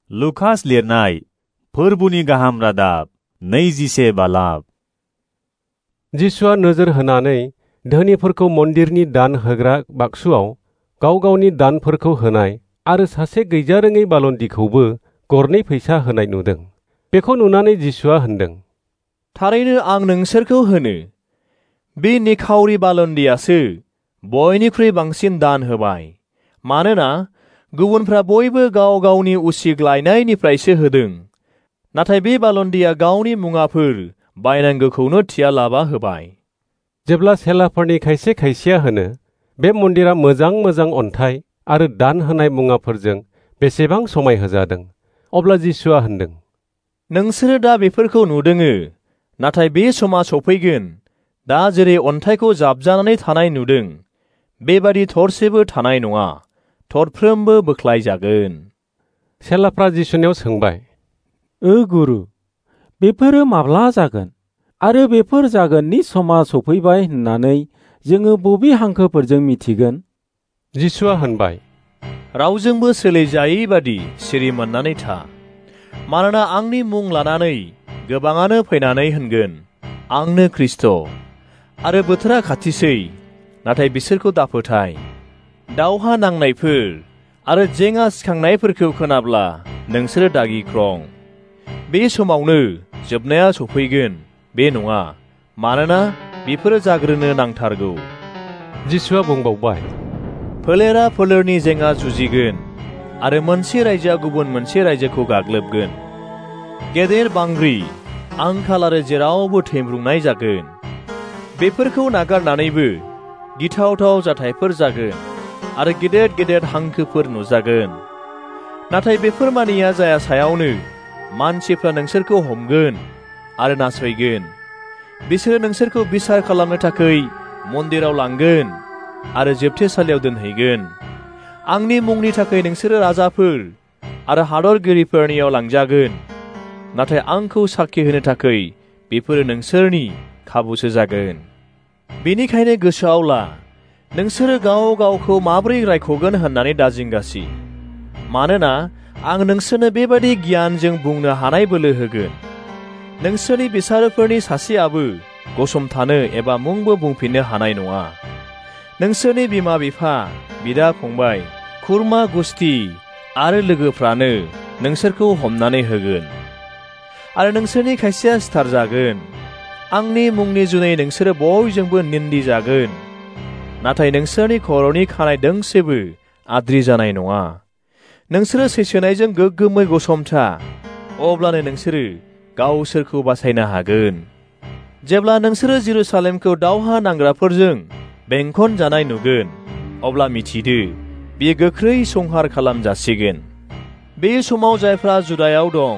Lucas लिरनाय फोरबुनि गाहाम रादाब 21 बालाब। जिसुआ नोजोर होनानै धोनिफोरखौ मन्दिरनि दान होग्रा बाक्सुआव गाव गावनि दानफोरखौ होनाय आरो सासे गैजारोङै बालन्दिखौबो गरनै फैसा होनाय नुदों। बेखौ नुनानै जिसुआ होनदों, थारैनो आं नोंसोरखौ होनो, बे निखावरि बालन्दियासो बयनिख्रुइ बांसिन दान होबाय। मानोना गुबुनफ्रा बयबो गाव गावनि उसिग्लायनायनिफ्रायसो होदों, नाथाय बे बालन्दिया गावनि मुवाफोर बायनांगौखौनो थियालाबा होबाय। जेब्ला सेलाफोरनि खायसे खायसेया होनो, बे मन्दिरा मोजां मोजां अन्थाइ आरो दान होनाय मुवाफोरजों बेसेबां समायहोजादों, अब्ला जिसुआ होनदों, नोंसोरो दा बेफोरखौ नुदोङो, नाथाय बे समा सफैगोन, दा जेरै अन्थाइखौ जाबजानानै थानाय नुदों, बेबादि थरसेबो थानाय नङा, थरफ्रोमबो बोख्लायजागोन। सेलाफ्रा जिसुनियाव सोंबाय, गुरु, बेफोरो माब्ला जागोन? आरो बेफोर जागोननि समा सफैबाय होननानै जोङो बबे हांखोफोरजों मिथिगोन? जिसुआ होनबाय, रावजोंबो सोलायजायै बादि सिरि मोननानै था। मानोना आंनि मुं लानानै गोबाङानो फैनानै होनगोन, आंनो ख्रिस्ट', आरो बोथोरा खाथिसै, नाथाय बिसोरखौ दाफोथाय। दावहा नांनायफोर आरो जेंना सिखांनायफोरखौ खोनाब्ला नोंसोरो दागिख्रं। बे समावनो जोबनाया सफैगोन बे नङा, मानोना बेफोरो जाग्रोनो नांथारगौ। जिसुआ बुंबावबाय, फोलेरा फोलेरनि जेंना जुजिगोन, आरो मोनसे रायजोआ गुबुन मोनसे रायजोखौ गाग्लोबगोन। गेदेर बांग्रि, आंखाल आरो जेरावबो थेमब्रुंनाय जागोन। बेफोरखौ नागारनानैबो गिथावथाव जाथायफोर जागोन, आरो गेदेर गेदेर हांखोफोर नुजागोन। नाथाय बेफोर मानिया जाया सायावनो मानसिफ्रा नोंसोरखौ हमगोन आरो नासयगोन। बिसोरो नोंसोरखौ बिसार खालामनो थाखाय मन्दिराव लांगोन आरो जोबथेसालियाव दोनहैगोन। आंनि मुंनि थाखाय नोंसोरो राजाफोर आरो हादरगिरिफोरनियाव लांजागोन। नाथाय आंखौ साखि होनो थाखाय बेफोरो नोंसोरनि खाबुसो जागोन। बेनिखायनो गोसोआव ला, नोंसोरो गाव गावखौ माबोरै रायख'गोन होननानै दाजिंगासि। मानोना आं नोंसोरनो बेबादि गियानजों बुंनो हानाय बोलो होगोन। नोंसोरनि बिसारोफोरनि सासेयाबो गसंथानो एबा मुंबो बुंफिननो हानाय नङा। नोंसोरनि बिमा बिफा, बिदा फंबाय, खुरमा गुस्थि आरो लोगोफ्रानो नोंसोरखौ हमनानै होगोन। आरो नोंसोरनि खायसेया सिथारजागोन। आंनि मुंनि जुनै नोंसोरो बयजोंबो निन्दि जागोन। नाथाय नोंसोरनि खर'नि खानाय दोंसेबो आद्रि जानाय नङा। नोंसोरो सैसोनायजों गोग्गोमै गसंथा, अब्लानो नोंसोरो गावसोरखौ बासायनो हागोन। जेब्ला नोंसोरो जेरुसालेमखौ दावहा नांग्राफोरजों बेंखन जानाय नुगोन, अब्ला मिथिदो, बेयो गोख्रै संहार खालामजासिगोन। बे समाव जायफ्रा जुदायाव दं,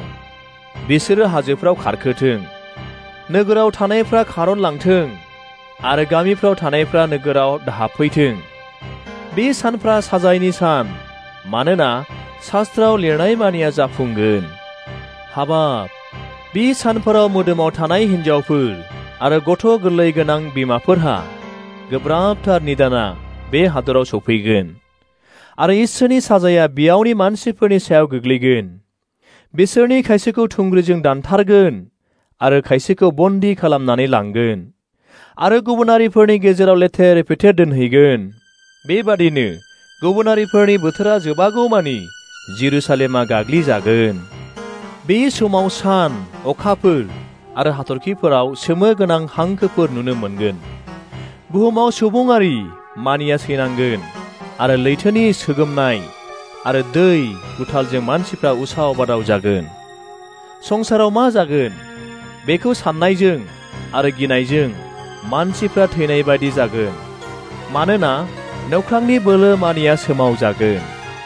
बिसोरो हाजोफ्राव खारखोथों। नोगोराव थानायफ्रा खारनलांथों, आरो गामिफ्राव थानायफ्रा नोगोराव हाबफैथों। बे सानफ्रा साजायनि सान, मानोना शास्त्राव लिरनाय मानिया जाफुंगोन। हाबाब, बे सानफोराव मोदोमाव थानाय हिन्जावफोर आरो गथ' गोरलै गोनां बिमाफोरहा गोब्राबथार निदाना बे हादराव सफैगोन। आरो इसोरनि साजाया बेयावनि मानसिफोरनि सायाव गोग्लैगोन। बिसोरनि खायसेखौ थुंग्रिजों दानथारगोन आरो खायसेखौ बन्दी खालामनानै लांगोन, आरो गुबुनारिफोरनि गेजेराव लेथेर फेथेर दोनहैगोन। बेबादिनो गुबुनारिफोरनि बोथोरा जोबागौमानि जेरुसालेमा गाग्लिजागोन। बे समाव सान, अखाफोर आरो हाथरखिफोराव सोमो गोनां हांखोफोर नुनो मोनगोन। बुहुमाव सुबुङारि मानिया सैनांगोन, आरो लैथोनि सोगोमनाय आरो दै गुथालजों मानसिफ्रा उसाव बादाव जागोन। संसाराव मा जागोन, बेखौ साननायजों आरो गिनायजों मानसिफ्रा थैनाय बायदि जागोन। मानोना नख्रांनि बोलो मानिया सोमावजागोन।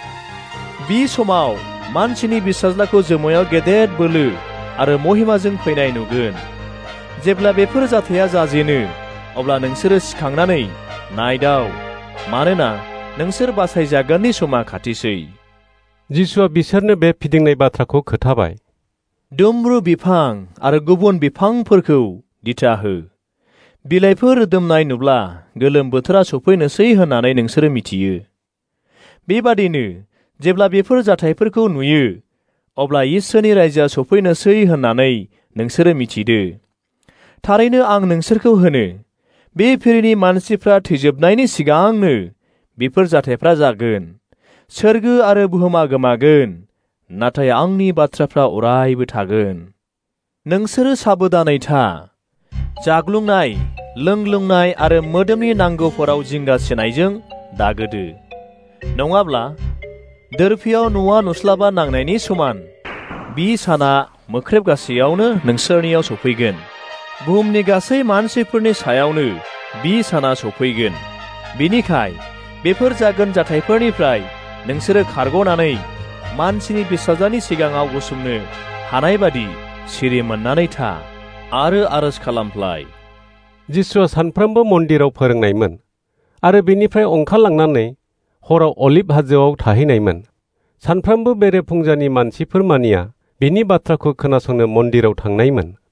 बे समाव मानसिनि बिसाज्लाखौ जोमैयाव गेदेर बोलो आरो महिमाजों फैनाय नुगोन। जेब्ला बेफोर जाथाया जाजेनो, अब्ला नोंसोरो सिखांनानै नायदाव, मानोना नोंसोर बासायजागोननि समा खाथिसै। जिसुआ बिसोरनो बे फिदिंनाय बाथ्राखौ खोथाबाय। दुम्रु बिफां आरो गुबुन बिफांफोरखौ दिथा हो। बिलाइफोर रोदोमनाय नुब्ला गोलोम बोथोरा सफैनोसै होननानै नोंसोरो मिथियो। बेबादिनो जेब्ला बेफोर जाथायफोरखौ नुयो, अब्ला इसोरनि रायजोआ सफैनोसै होननानै नोंसोरो मिथिदो। थारैनो आं नोंसोरखौ होनो, बे फिरिनि मानसिफ्रा थैजोबनायनि सिगांनो बेफोर जाथायफ्रा जागोन। सोरगो आरो बुहुमा गोमागोन, नाथाय आंनि बाथ्राफ्रा अरायबो थागोन। नोंसोरो साबधानै था। जाग्लुंनाय, लोंग्लुंनाय आरो मोदोमनि नांगौफोराव जिंगासिनायजों दागोदो। नङाब्ला दोरफियाव न'आ नुस्लाबा नांनायनि समान बि साना मोख्रेब गासैयावनो नोंसोरनियाव सफैगोन। बुहुमनि गासै मानसिफोरनि सायावनो बि साना सफैगोन। बिनिखाय बेफोर जागोन जाथायफोरनिफ्राय नोंसोरो खारग'नानै मानसिनि फिसाज्लानि सिगाङाव गसंनो हानाय बादि सिरि मोननानै था आरो आरज खालामफ्लाय। जिसुआ सानफ्रोमबो मन्दिराव फोरोंनायमोन आरो बेनिफ्राय ओंखारलांनानै हराव अलिभ हाजोआव थाहैनायमोन। सानफ्रोमबो बेरेफुंजानि मानसिफोर मानिया बिनि बाथ्राखौ खोनासंनो मन्दिराव थांनायमोन।